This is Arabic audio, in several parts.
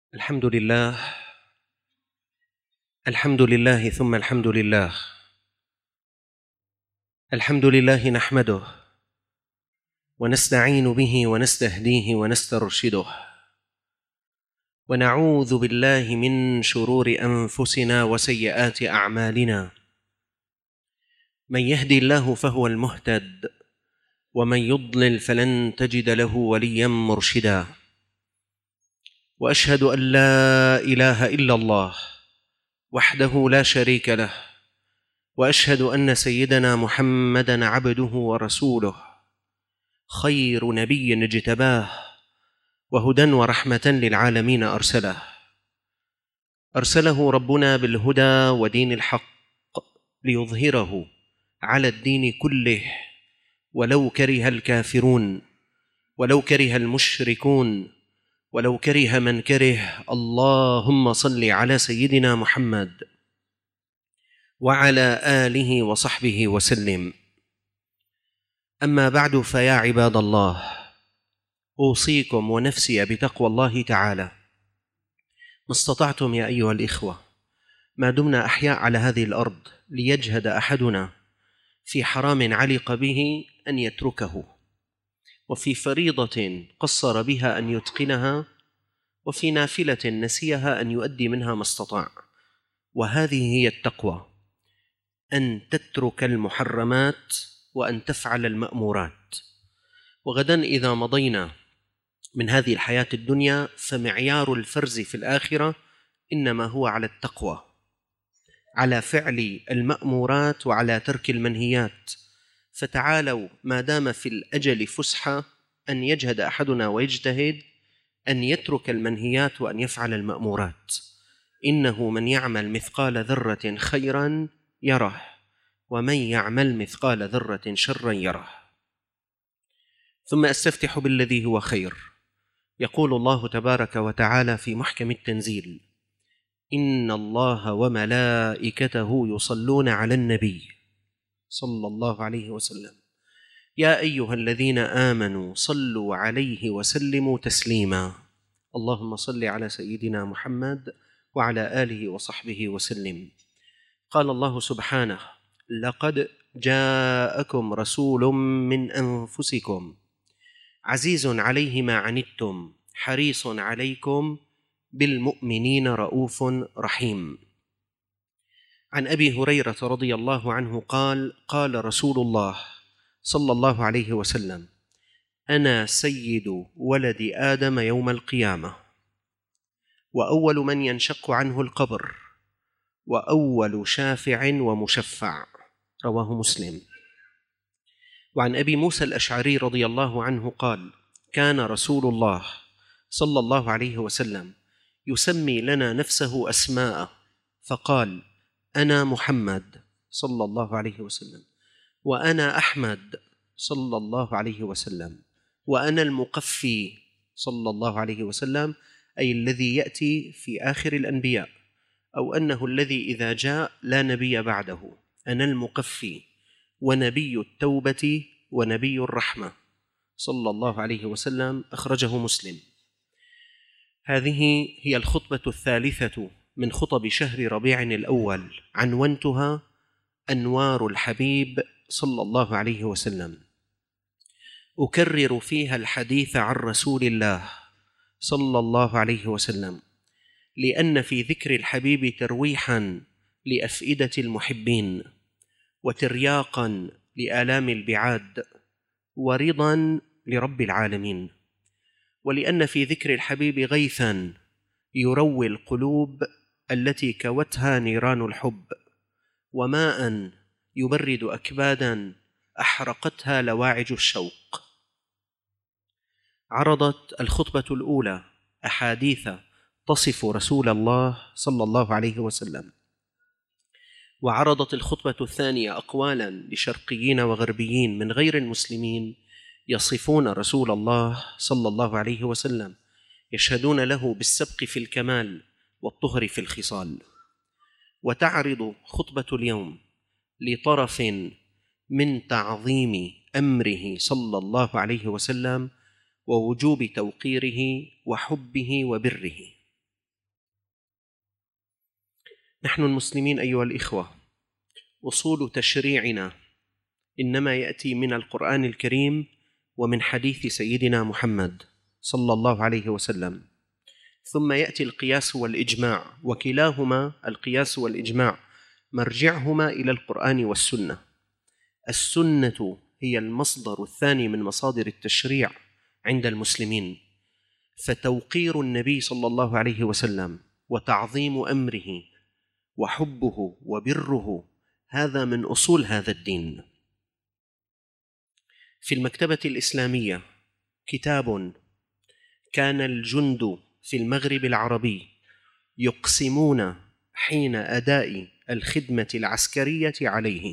الحمد لله. الحمد لله ثم الحمد لله. الحمد لله نحمده ونستعين به ونستهديه ونسترشده، ونعوذ بالله من شرور أنفسنا وسيئات أعمالنا. من يهدي الله فهو المهتد، ومن يضلل فلن تجد له وليا مرشدا. وأشهد أن لا إله إلا الله وحده لا شريك له، وأشهد أن سيدنا محمدًا عبده ورسوله، خير نبي اجتباه، وهدى ورحمة للعالمين أرسله ربنا بالهدى ودين الحق ليظهره على الدين كله، ولو كره الكافرون، ولو كره المشركون، ولو كره من كره. اللهم صل على سيدنا محمد وعلى آله وصحبه وسلم. أما بعد، فيا عباد الله، أوصيكم ونفسي بتقوى الله تعالى ما استطعتم يا أيها الإخوة، ما دمنا أحياء على هذه الأرض، ليجهد أحدنا في حرام علق به أن يتركه، وفي فريضة قصر بها أن يتقنها، وفي نافلة نسيها أن يؤدي منها ما استطاع. وهذه هي التقوى، أن تترك المحرمات وأن تفعل المأمورات. وغدا إذا مضينا من هذه الحياة الدنيا، فمعيار الفرز في الآخرة إنما هو على التقوى، على فعل المأمورات وعلى ترك المنهيات. فتعالوا، ما دام في الأجل فسحة، أن يجهد أحدنا ويجتهد أن يترك المنهيات وأن يفعل المأمورات. إنه من يعمل مثقال ذرة خيرا يره، ومن يعمل مثقال ذرة شرا يره. ثم أستفتح بالذي هو خير. يقول الله تبارك وتعالى في محكم التنزيل: إن الله وملائكته يصلون على النبي صلى الله عليه وسلم، يا أيها الذين آمنوا صلوا عليه وسلموا تسليما. اللهم صل على سيدنا محمد وعلى آله وصحبه وسلم. قال الله سبحانه: لقد جاءكم رسول من أنفسكم عزيز عليه ما عنتم حريص عليكم بالمؤمنين رؤوف رحيم. عن أبي هريرة رضي الله عنه قال: قال رسول الله صلى الله عليه وسلم: أنا سيد ولد آدم يوم القيامة، وأول من ينشق عنه القبر، وأول شافع ومشفع. رواه مسلم. وعن أبي موسى الأشعري رضي الله عنه قال: كان رسول الله صلى الله عليه وسلم يسمي لنا نفسه أسماء، فقال: أنا محمد صلى الله عليه وسلم، وأنا أحمد صلى الله عليه وسلم، وأنا المقفي صلى الله عليه وسلم، أي الذي يأتي في آخر الأنبياء، أو أنه الذي إذا جاء لا نبي بعده. أنا المقفي ونبي التوبة ونبي الرحمة صلى الله عليه وسلم. أخرجه مسلم. هذه هي الخطبة الثالثة من خطب شهر ربيع الأول، عنونتها أنوار الحبيب صلى الله عليه وسلم. أكرر فيها الحديث عن رسول الله صلى الله عليه وسلم، لأن في ذكر الحبيب ترويحا لأفئدة المحبين، وترياقا لآلام البعاد، ورضا لرب العالمين، ولأن في ذكر الحبيب غيثا يروي القلوب التي كوتها نيران الحب، وماء يبرد أكبادا أحرقتها لواعج الشوق. عرضت الخطبة الأولى أحاديث تصف رسول الله صلى الله عليه وسلم، وعرضت الخطبة الثانية أقوالا لشرقيين وغربيين من غير المسلمين يصفون رسول الله صلى الله عليه وسلم، يشهدون له بالسبق في الكمال والطهر في الخصال. وتعرض خطبة اليوم لطرف من تعظيم أمره صلى الله عليه وسلم، ووجوب توقيره وحبه وبره. نحن المسلمين أيها الإخوة أصول تشريعنا إنما يأتي من القرآن الكريم ومن حديث سيدنا محمد صلى الله عليه وسلم، ثم يأتي القياس والإجماع، وكلاهما القياس والإجماع مرجعهما إلى القرآن والسنة. السنة هي المصدر الثاني من مصادر التشريع عند المسلمين، فتوقير النبي صلى الله عليه وسلم وتعظيم أمره وحبه وبره هذا من أصول هذا الدين. في المكتبة الإسلامية كتاب كان الجند في المغرب العربي يقسمون حين أداء الخدمة العسكرية عليه.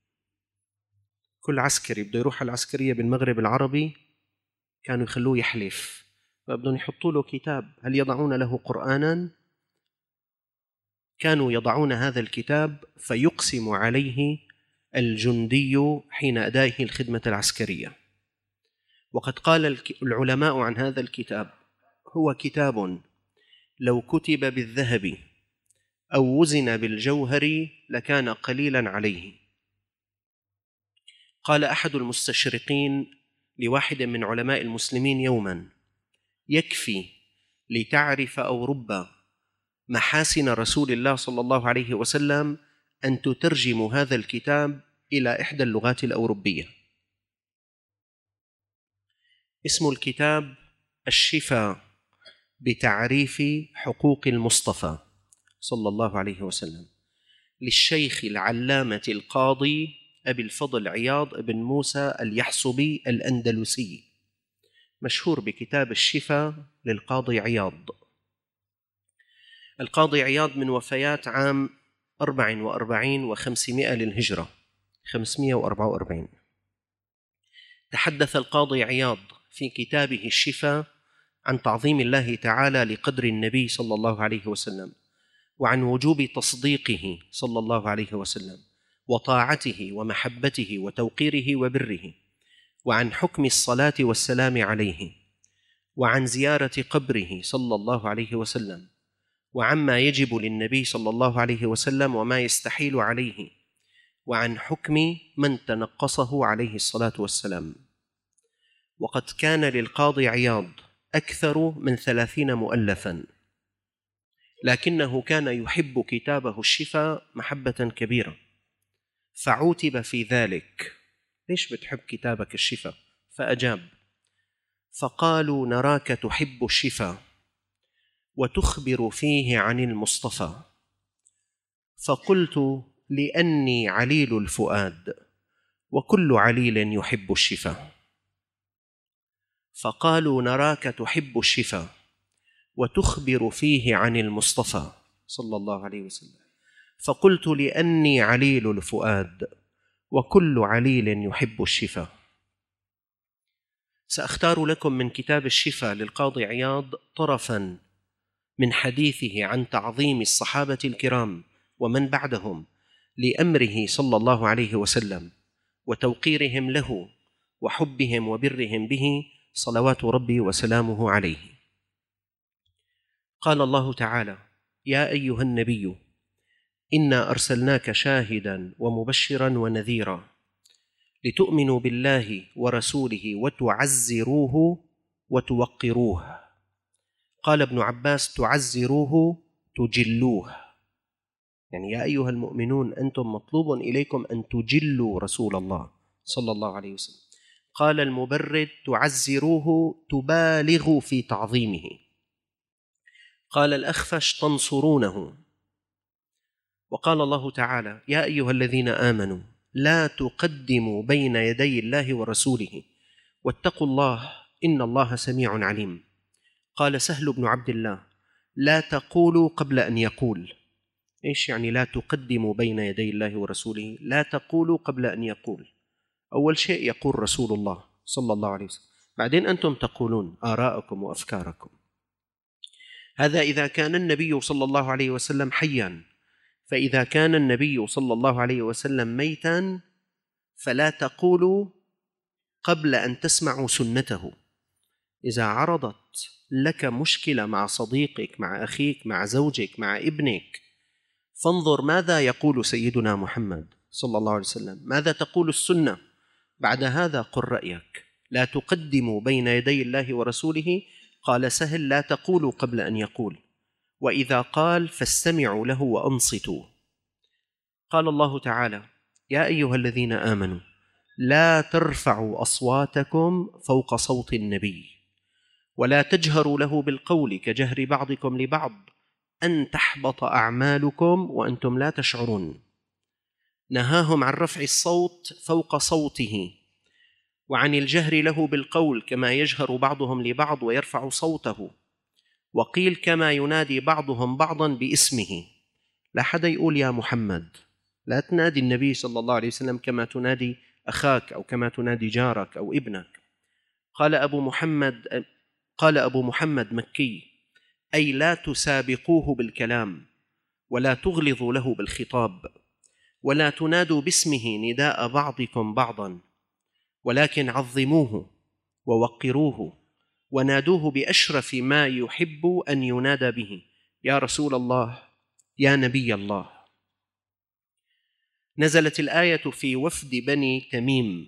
كل عسكري بده يروح العسكرية بالمغرب العربي كانوا يخلوه يحلف، فبدهم يحطوا له كتاب، هل يضعون له قرآنا؟ كانوا يضعون هذا الكتاب فيقسم عليه الجندي حين أدائه الخدمة العسكرية. وقد قال العلماء عن هذا الكتاب: هو كتاب لو كتب بالذهب أو وزن بالجوهر لكان قليلا عليه. قال أحد المستشرقين لواحد من علماء المسلمين يوما: يكفي لتعرف أو رب محاسن رسول الله صلى الله عليه وسلم أن تترجم هذا الكتاب إلى إحدى اللغات الأوروبية. اسم الكتاب الشفاء بتعريف حقوق المصطفى صلى الله عليه وسلم، للشيخ العلامة القاضي أبي الفضل عياض بن موسى اليحصبي الأندلسي، مشهور بكتاب الشفاء للقاضي عياض. القاضي عياض من وفيات عام 44 و500 للهجرة، 544. تحدث القاضي عياض في كتابه الشفاء عن تعظيم الله تعالى لقدر النبي صلى الله عليه وسلم، وعن وجوب تصديقه صلى الله عليه وسلم وطاعته ومحبته وتوقيره وبره، وعن حكم الصلاة والسلام عليه، وعن زيارة قبره صلى الله عليه وسلم، وعما يجب للنبي صلى الله عليه وسلم وما يستحيل عليه، وعن حكم من تنقصه عليه الصلاة والسلام. وقد كان للقاضي عياض أكثر من 30 مؤلفاً، لكنه كان يحب كتابه الشفاء محبة كبيرة، فعوتب في ذلك: ليش بتحب كتابك الشفاء؟ فأجاب فقالوا: نراك تحب الشفاء وتخبر فيه عن المصطفى. فقلت: لأني عليل الفؤاد وكل عليل يحب الشفاء. فقالوا: نراك تحب الشفاء وتخبر فيه عن المصطفى صلى الله عليه وسلم. فقلت: لأني عليل الفؤاد وكل عليل يحب الشفاء. سأختار لكم من كتاب الشفاء للقاضي عياض طرفاً من حديثه عن تعظيم الصحابة الكرام ومن بعدهم لأمره صلى الله عليه وسلم وتوقيرهم له وحبهم وبرهم به صلوات ربي وسلامه عليه. قال الله تعالى: يا أيها النبي إنا أرسلناك شاهداً ومبشراً ونذيراً لتؤمنوا بالله ورسوله وتعزروه وتوقروه. قال ابن عباس: تعزروه تجلوه، يعني يا أيها المؤمنون أنتم مطلوب إليكم أن تجلوا رسول الله صلى الله عليه وسلم. قال المبرد: تعزروه تبالغوا في تعظيمه. قال الأخفش: تنصرونه. وقال الله تعالى: يا أيها الذين آمنوا لا تقدموا بين يدي الله ورسوله واتقوا الله إن الله سميع عليم. قال سهل بن عبد الله: لا تقولوا قبل أن يقول. إيش يعني لا تقدموا بين يدي الله ورسوله؟ لا تقولوا قبل أن يقول. أول شيء يقول رسول الله صلى الله عليه وسلم، بعدين أنتم تقولون آراءكم وأفكاركم. هذا إذا كان النبي صلى الله عليه وسلم حياً، فإذا كان النبي صلى الله عليه وسلم ميتاً فلا تقولوا قبل أن تسمعوا سنته. إذا عرضت لك مشكلة مع صديقك، مع أخيك، مع زوجك، مع ابنك، فانظر ماذا يقول سيدنا محمد صلى الله عليه وسلم، ماذا تقول السنة. بعد هذا قل رأيك. لا تقدموا بين يدي الله ورسوله. قال سهل: لا تقولوا قبل أن يقول، وإذا قال فاستمعوا له وأنصتوا. قال الله تعالى: يا أيها الذين آمنوا لا ترفعوا أصواتكم فوق صوت النبي ولا تجهروا له بالقول كجهر بعضكم لبعض أن تحبط أعمالكم وأنتم لا تشعرون. نهاهم عن رفع الصوت فوق صوته وعن الجهر له بالقول كما يجهر بعضهم لبعض ويرفع صوته، وقيل كما ينادي بعضهم بعضا باسمه. لا حدا يقول يا محمد، لا تنادي النبي صلى الله عليه وسلم كما تنادي أخاك أو كما تنادي جارك أو ابنك. قال أبو محمد مكي: أي لا تسابقوه بالكلام ولا تغلظوا له بالخطاب ولا تنادوا باسمه نداء بعضكم بعضا، ولكن عظموه ووقروه ونادوه بأشرف ما يحب أن ينادى به: يا رسول الله، يا نبي الله. نزلت الآية في وفد بني تميم،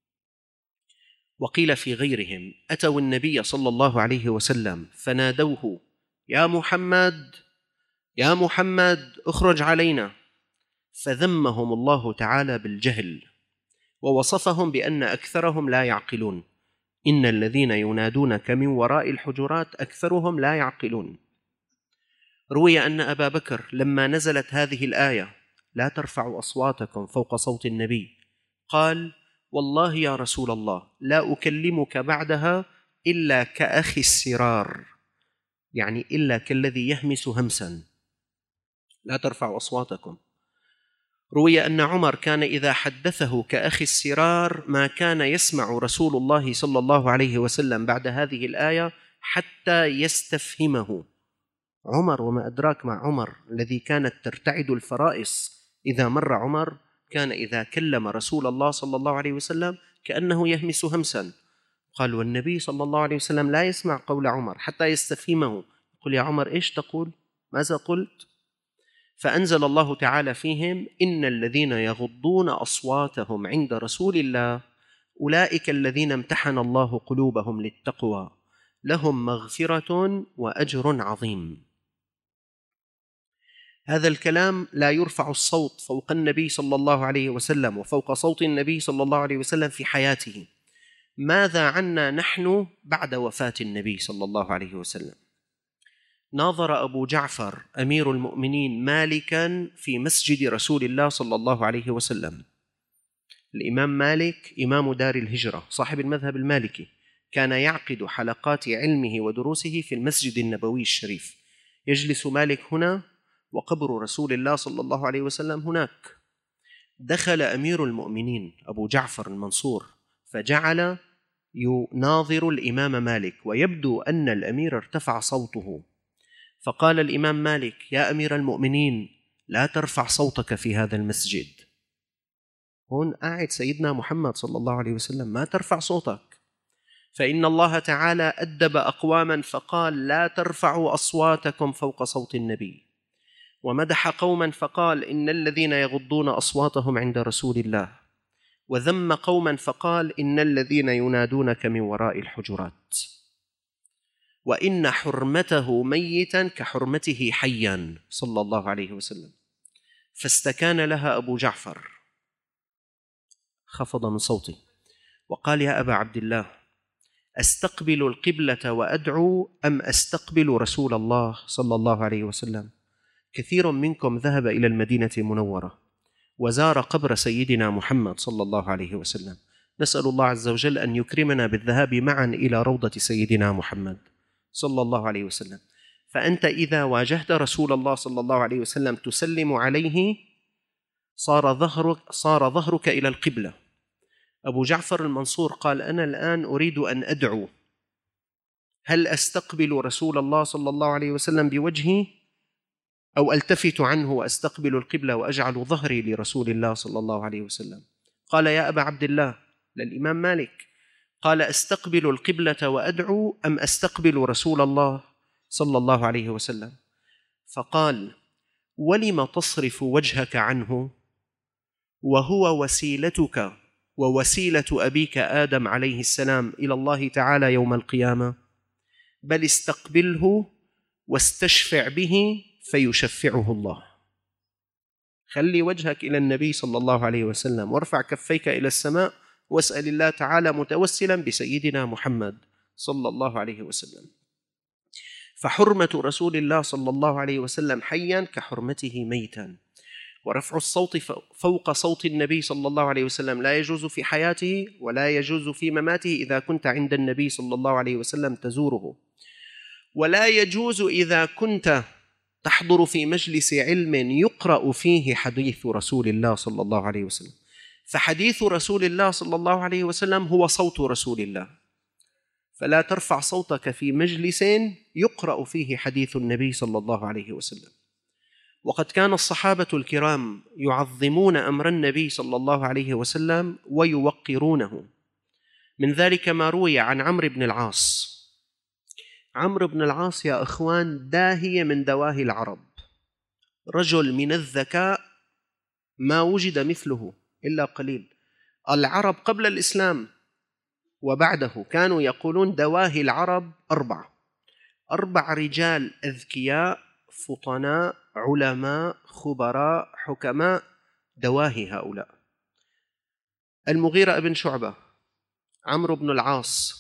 وقيل في غيرهم، أتوا النبي صلى الله عليه وسلم فنادوه: يا محمد، يا محمد، اخرج علينا. فذمهم الله تعالى بالجهل ووصفهم بأن أكثرهم لا يعقلون. إن الذين ينادونك من وراء الحجرات أكثرهم لا يعقلون. روي أن أبا بكر لما نزلت هذه الآية: لا ترفعوا أصواتكم فوق صوت النبي، قال: والله يا رسول الله لا أكلمك بعدها إلا كأخي السرار، يعني إلا كالذي يهمس همسا. لا ترفعوا أصواتكم. روي أن عمر كان إذا حدثه كأخي السرار ما كان يسمع رسول الله صلى الله عليه وسلم بعد هذه الآية حتى يستفهمه. عمر، وما أدراك مع عمر الذي كانت ترتعد الفرائص إذا مر عمر، كان إذا كلم رسول الله صلى الله عليه وسلم كأنه يهمس همسا. قال: والنبي صلى الله عليه وسلم لا يسمع قول عمر حتى يستفهمه، يقول: يا عمر إيش تقول؟ ماذا قلت؟ فأنزل الله تعالى فيهم: إن الذين يغضون أصواتهم عند رسول الله أولئك الذين امتحن الله قلوبهم للتقوى لهم مغفرة وأجر عظيم. هذا الكلام: لا يرفع الصوت فوق النبي صلى الله عليه وسلم وفوق صوت النبي صلى الله عليه وسلم في حياته. ماذا عنا نحن بعد وفاة النبي صلى الله عليه وسلم؟ ناظر أبو جعفر أمير المؤمنين مالكا في مسجد رسول الله صلى الله عليه وسلم. الإمام مالك إمام دار الهجرة صاحب المذهب المالكي، كان يعقد حلقات علمه ودروسه في المسجد النبوي الشريف. يجلس مالك هنا وقبر رسول الله صلى الله عليه وسلم هناك. دخل أمير المؤمنين أبو جعفر المنصور فجعل يناظر الإمام مالك، ويبدو أن الأمير ارتفع صوته، فقال الإمام مالك: يا أمير المؤمنين لا ترفع صوتك في هذا المسجد. هون قاعد سيدنا محمد صلى الله عليه وسلم، ما ترفع صوتك، فإن الله تعالى أدب أقواما فقال: لا ترفعوا أصواتكم فوق صوت النبي، ومدح قوما فقال: إن الذين يغضون أصواتهم عند رسول الله، وذم قوما فقال: إن الذين ينادونك من وراء الحجرات، وإن حرمته ميتا كحرمته حيا صلى الله عليه وسلم. فاستكان لها أبو جعفر، خفض من صوته وقال: يا أبا عبد الله، أستقبل القبلة وأدعو أم أستقبل رسول الله صلى الله عليه وسلم؟ كثير منكم ذهب إلى المدينة المنورة وزار قبر سيدنا محمد صلى الله عليه وسلم. نسأل الله عز وجل أن يكرمنا بالذهاب معا إلى روضة سيدنا محمد صلى الله عليه وسلم. فأنت إذا واجهت رسول الله صلى الله عليه وسلم تسلم عليه، صار ظهرك إلى القبلة. أبو جعفر المنصور قال: أنا الآن أريد أن أدعو، هل أستقبل رسول الله صلى الله عليه وسلم بوجهي أو ألتفت عنه وأستقبل القبلة وأجعل ظهري لرسول الله صلى الله عليه وسلم؟ قال: يا أبا عبد الله، للإمام مالك، قال: أستقبل القبلة وأدعو أم أستقبل رسول الله صلى الله عليه وسلم؟ فقال: ولم تصرف وجهك عنه وهو وسيلتك ووسيلة أبيك آدم عليه السلام إلى الله تعالى يوم القيامة؟ بل استقبله واستشفع به فيشفعه الله. خلي وجهك إلى النبي صلى الله عليه وسلم، وارفع كفيك إلى السماء، واسأل الله تعالى متوسلا بسيدنا محمد صلى الله عليه وسلم. فحرمة رسول الله صلى الله عليه وسلم حيا كحرمته ميتا. ورفع الصوت فوق صوت النبي صلى الله عليه وسلم لا يجوز في حياته ولا يجوز في مماته إذا كنت عند النبي صلى الله عليه وسلم تزوره، ولا يجوز إذا كنت تحضر في مجلس علم يقرأ فيه حديث رسول الله صلى الله عليه وسلم. فحديث رسول الله صلى الله عليه وسلم هو صوت رسول الله، فلا ترفع صوتك في مجلس يقرأ فيه حديث النبي صلى الله عليه وسلم. وقد كان الصحابة الكرام يعظمون أمر النبي صلى الله عليه وسلم ويوقرونه. من ذلك ما روي عن عمرو بن العاص. عمرو بن العاص يا أخوان داهية من دواهي العرب، رجل من الذكاء ما وجد مثله إلا قليل. العرب قبل الإسلام وبعده كانوا يقولون دواهي العرب أربع رجال أذكياء فطناء علماء خبراء حكماء، دواهي هؤلاء: المغيرة بن شعبة، عمرو بن العاص،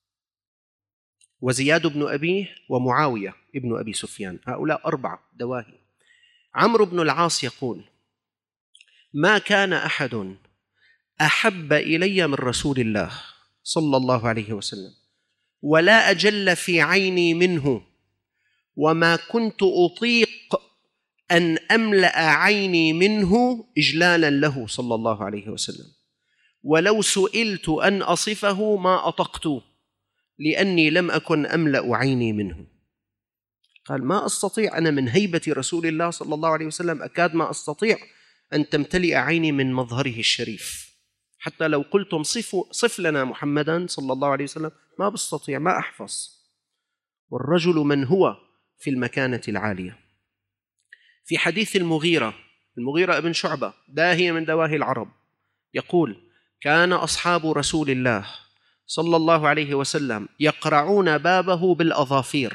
وزياد بن أبيه، ومعاوية ابن أبي سفيان. هؤلاء 4 دواهي. عمرو بن العاص يقول: ما كان أحد أحب إلي من رسول الله صلى الله عليه وسلم ولا أجل في عيني منه، وما كنت أطيق أن أملأ عيني منه إجلالا له صلى الله عليه وسلم، ولو سئلت أن أصفه ما أطقت لأني لم أكن أملأ عيني منه. قال: ما أستطيع أنا من هيبة رسول الله صلى الله عليه وسلم أكاد ما أستطيع أن تمتلئ عيني من مظهره الشريف، حتى لو قلتم صف لنا محمدا صلى الله عليه وسلم ما بستطيع، ما أحفظ. والرجل من هو في المكانة العالية. في حديث المغيرة بن شعبة داهية من دواهي العرب يقول: كان أصحاب رسول الله صلى الله عليه وسلم يقرعون بابه بالأظافير.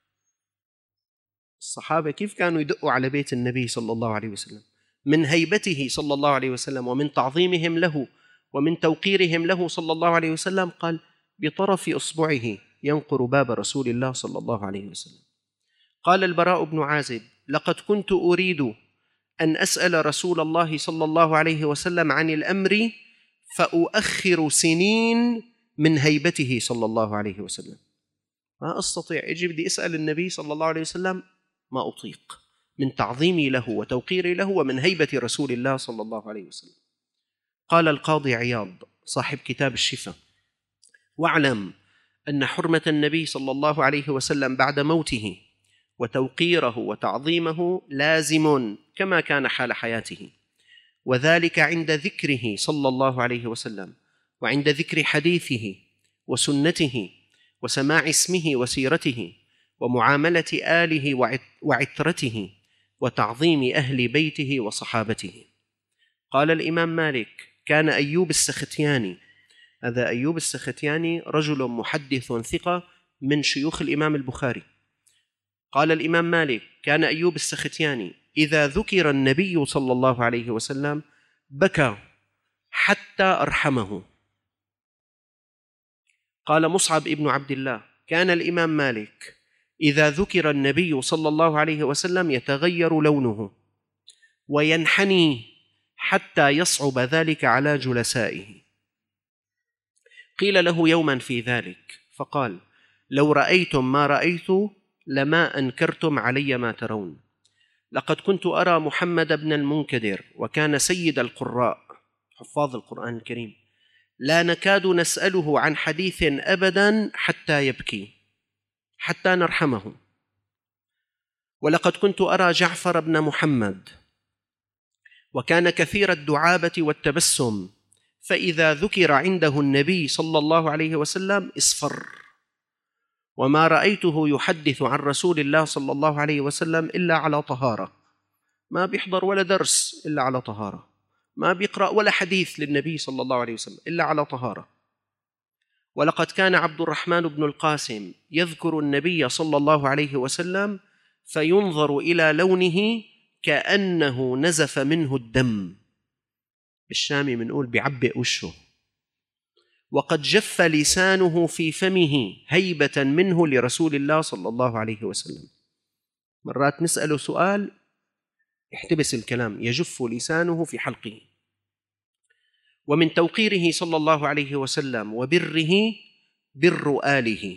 الصحابة كيف كانوا يدقوا على بيت النبي صلى الله عليه وسلم من هيبته صلى الله عليه وسلم ومن تعظيمهم له ومن توقيرهم له صلى الله عليه وسلم. قال: بطرف إصبعه ينقر باب رسول الله صلى الله عليه وسلم. قال البراء بن عازب: لقد كنت أريد أن أسأل رسول الله صلى الله عليه وسلم عن الأمر فأؤخر سنين من هيبته صلى الله عليه وسلم. ما أستطيع، أجي بدي أسأل النبي صلى الله عليه وسلم ما أطيق من تعظيمي له وتوقيري له ومن هيبة رسول الله صلى الله عليه وسلم. قال القاضي عياض صاحب كتاب الشفاء: واعلم أن حرمة النبي صلى الله عليه وسلم بعد موته وتوقيره وتعظيمه لازم كما كان حال حياته، وذلك عند ذكره صلى الله عليه وسلم وعند ذكر حديثه وسنته وسماع اسمه وسيرته ومعاملة آله وعترته وتعظيم أهل بيته وصحابته. قال الإمام مالك: كان أيوب السختياني، هذا أيوب السختياني رجل محدث ثقة من شيوخ الإمام البخاري. قال الإمام مالك: كان أيوب السختياني إذا ذكر النبي صلى الله عليه وسلم بكى حتى أرحمه. قال مصعب ابن عبد الله: كان الإمام مالك إذا ذكر النبي صلى الله عليه وسلم يتغير لونه وينحني حتى يصعب ذلك على جلسائه. قيل له يوما في ذلك فقال: لو رأيتم ما رأيت لما أنكرتم علي ما ترون. لقد كنت أرى محمد بن المنكدر وكان سيد القراء حفاظ القرآن الكريم لا نكاد نسأله عن حديث أبدا حتى يبكي حتى نرحمه. ولقد كنت أرى جعفر بن محمد وكان كثير الدعابة والتبسم، فإذا ذكر عنده النبي صلى الله عليه وسلم اصفر، وما رأيته يحدث عن رسول الله صلى الله عليه وسلم إلا على طهارة، ما بيحضر ولا درس إلا على طهارة، ما بيقرأ ولا حديث للنبي صلى الله عليه وسلم إلا على طهارة. ولقد كان عبد الرحمن بن القاسم يذكر النبي صلى الله عليه وسلم فينظر إلى لونه كأنه نزف منه الدم، بالشامي بنقول بيعبئ وشه. وقد جف لسانه في فمه هيبة منه لرسول الله صلى الله عليه وسلم. مرات نسأله سؤال يحتبس الكلام، يجف لسانه في حلقه. ومن توقيره صلى الله عليه وسلم وبره بر آله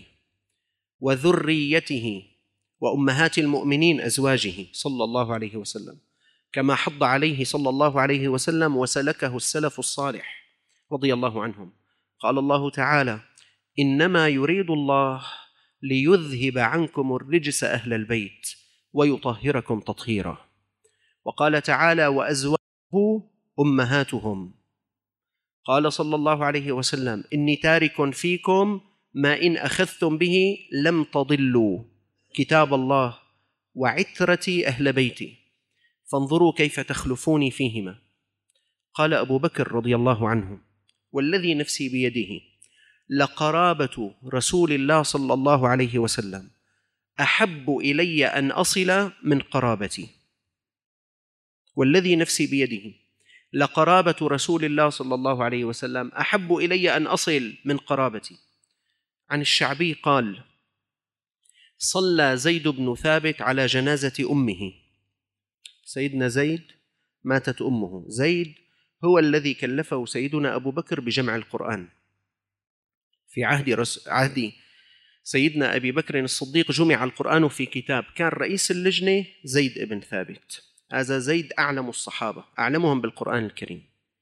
وذريته وأمهات المؤمنين أزواجه صلى الله عليه وسلم، كما حض عليه صلى الله عليه وسلم وسلكه السلف الصالح رضي الله عنهم. قال الله تعالى: إنما يريد الله ليذهب عنكم الرجس أهل البيت ويطهركم تطهيرا. وقال تعالى: وأزواجه أمهاتهم. قال صلى الله عليه وسلم: إني تارك فيكم ما إن أخذتم به لم تضلوا، كتاب الله وعترتي أهل بيتي، فانظروا كيف تخلفوني فيهما. قال أبو بكر رضي الله عنه: والذي نفسي بيده لقرابة رسول الله صلى الله عليه وسلم أحب إلي أن أصل من قرابتي. والذي نفسي بيده لقرابة رسول الله صلى الله عليه وسلم أحب إلي أن أصل من قرابتي. عن الشعبي قال: صلى زيد بن ثابت على جنازة أمه. سيدنا زيد ماتت أمه. زيد هو الذي كلفه سيدنا أبو بكر بجمع القرآن. في عهد سيدنا أبي بكر الصديق جمع القرآن في كتاب، كان رئيس اللجنة زيد بن ثابت. هذا زيد أعلم الصحابة، أعلمهم بالقرآن الكريم.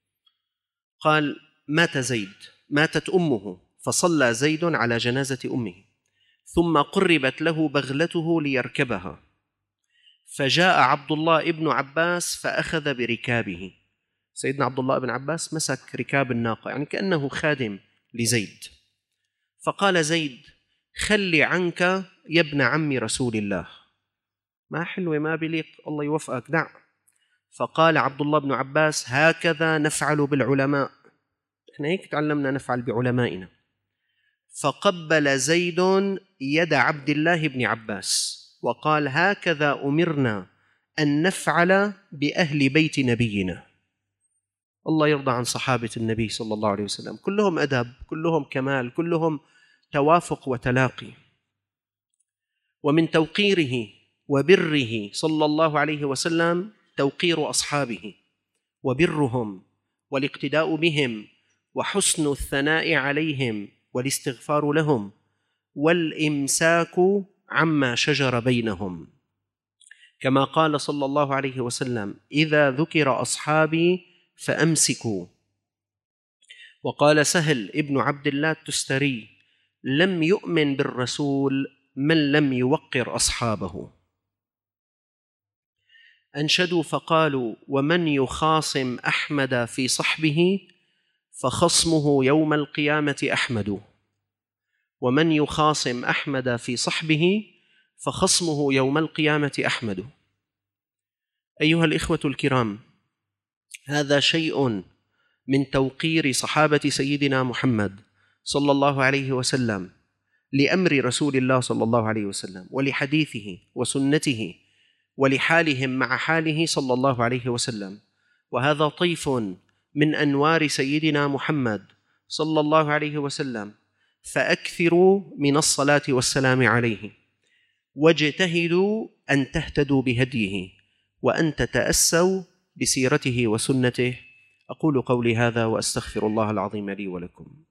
قال: مات زيد، ماتت أمه، فصلى زيد على جنازة أمه، ثم قربت له بغلته ليركبها، فجاء عبد الله ابن عباس فأخذ بركابه. سيدنا عبد الله بن عباس مسك ركاب الناقة، يعني كأنه خادم لزيد. فقال زيد: خلي عنك يا ابن عم رسول الله، ما حلوة، ما بليق، الله يوفقك، دع. فقال عبد الله بن عباس: هكذا نفعل بالعلماء، احنا هيك تعلمنا نفعل بعلمائنا. فقبل زيد يد عبد الله بن عباس وقال: هكذا أمرنا أن نفعل بأهل بيت نبينا. الله يرضى عن صحابة النبي صلى الله عليه وسلم، كلهم أدب، كلهم كمال، كلهم توافق وتلاقي. ومن توقيره وبره صلى الله عليه وسلم توقير أصحابه وبرهم والاقتداء بهم وحسن الثناء عليهم والاستغفار لهم والإمساك عما شجر بينهم، كما قال صلى الله عليه وسلم: إذا ذكر أصحابي فأمسكوا. وقال سهل ابن عبد الله التستري: لم يؤمن بالرسول من لم يوقر أصحابه. أنشدوا فقالوا: ومن يخاصم أحمد في صحبه فخصمه يوم القيامة أحمد، ومن يخاصم أحمد في صحبه فخصمه يوم القيامة أحمد. أيها الإخوة الكرام، هذا شيء من توقير صحابة سيدنا محمد صلى الله عليه وسلم لأمر رسول الله صلى الله عليه وسلم ولحديثه وسنته ولحالهم مع حاله صلى الله عليه وسلم. وهذا طيف من أنوار سيدنا محمد صلى الله عليه وسلم، فأكثروا من الصلاة والسلام عليه، واجتهدوا أن تهتدوا بهديه وأن تتأسوا بسيرته وسنته. أقول قولي هذا وأستغفر الله العظيم لي ولكم.